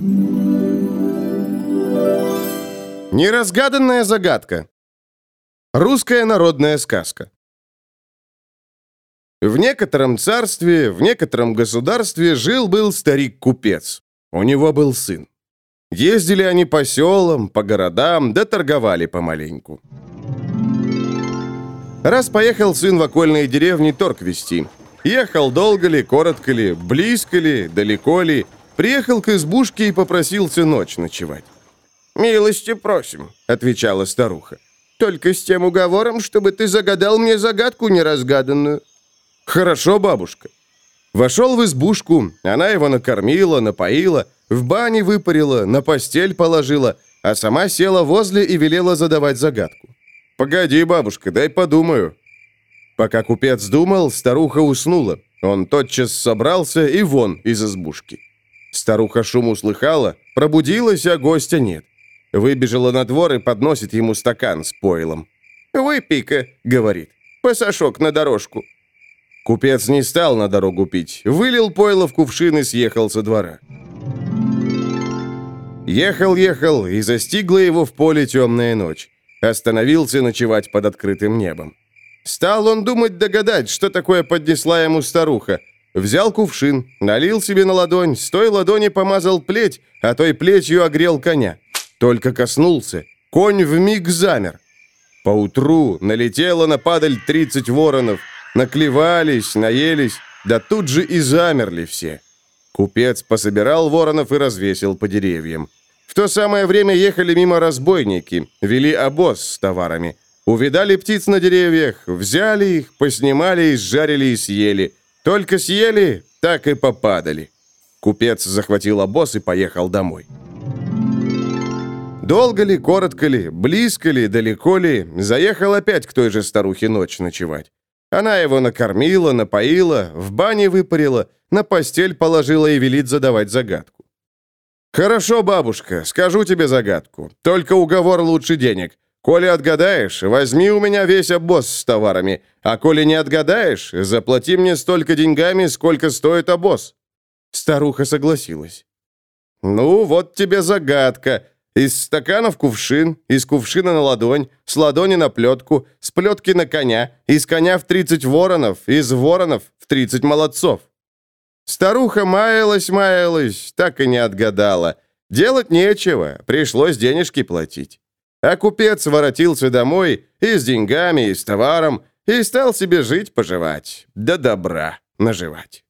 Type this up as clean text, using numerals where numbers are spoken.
Неразгаданная загадка. Русская народная сказка. В некотором царстве, в некотором государстве жил-был старик-купец. У него был сын. Ездили они по селам, по городам, да торговали помаленьку. Раз поехал сын в окольные деревни торг вести. Ехал долго ли, коротко ли, близко ли, далеко ли. Приехал к избушке и попросился ночь ночевать. «Милости просим», — отвечала старуха. «Только с тем уговором, чтобы ты загадал мне загадку неразгаданную». «Хорошо, бабушка». Вошел в избушку, она его накормила, напоила, в бане выпарила, на постель положила, а сама села возле и велела задавать загадку. «Погоди, бабушка, дай подумаю». Пока купец думал, старуха уснула. Он тотчас собрался и вон из избушки. Старуха шум услыхала, пробудилась, а гостя нет. Выбежала на двор и подносит ему стакан с пойлом. «Выпей-ка», — говорит, — «посошок на дорожку». Купец не стал на дорогу пить, вылил пойло в кувшин и съехал со двора. Ехал, и застигла его в поле темная ночь. Остановился ночевать под открытым небом. Стал он думать догадать, что такое поднесла ему старуха. Взял кувшин, налил себе на ладонь, с той ладони помазал плеть, а той плетью огрел коня. Только коснулся, конь вмиг замер. Поутру налетело на падаль 30 воронов, наклевались, наелись, да тут же и замерли все. Купец пособирал воронов и развесил по деревьям. В то самое время ехали мимо разбойники, вели обоз с товарами. Увидали птиц на деревьях, взяли их, поснимали, изжарили и съели. Только съели, так и попадали. Купец захватил обоз и поехал домой. Долго ли, коротко ли, близко ли, далеко ли, заехал опять к той же старухе ночь ночевать. Она его накормила, напоила, в бане выпарила, на постель положила и велит задавать загадку. «Хорошо, бабушка, скажу тебе загадку. Только уговор лучше денег. Коли отгадаешь, возьми у меня весь обоз с товарами, а коли не отгадаешь, заплати мне столько деньгами, сколько стоит обоз». Старуха согласилась. «Ну, вот тебе загадка. Из стакана в кувшин, из кувшина на ладонь, с ладони на плетку, с плетки на коня, из коня в 30 воронов, из воронов в 30 молодцов». Старуха маялась, так и не отгадала. Делать нечего, пришлось денежки платить. А купец воротился домой и с деньгами, и с товаром, и стал себе жить-поживать, да добра наживать.